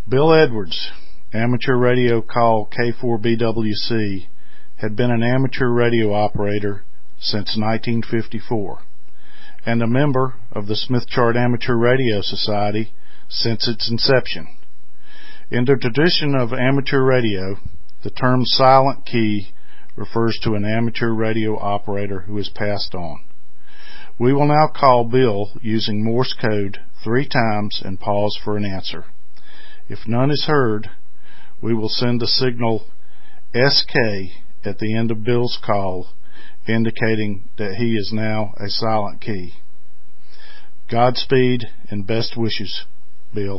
Bill Edwards, amateur radio call K4BWC, had been an amateur radio operator since 1954 and a member of the Smith Chart Amateur Radio Society since its inception. In the tradition of amateur radio, the term silent key refers to an amateur radio operator who has passed on. We will now call Bill using Morse code 3 times and pause for an answer. If none is heard, we will send the signal SK at the end of Bill's call, indicating that he is now a silent key. Godspeed and best wishes, Bill.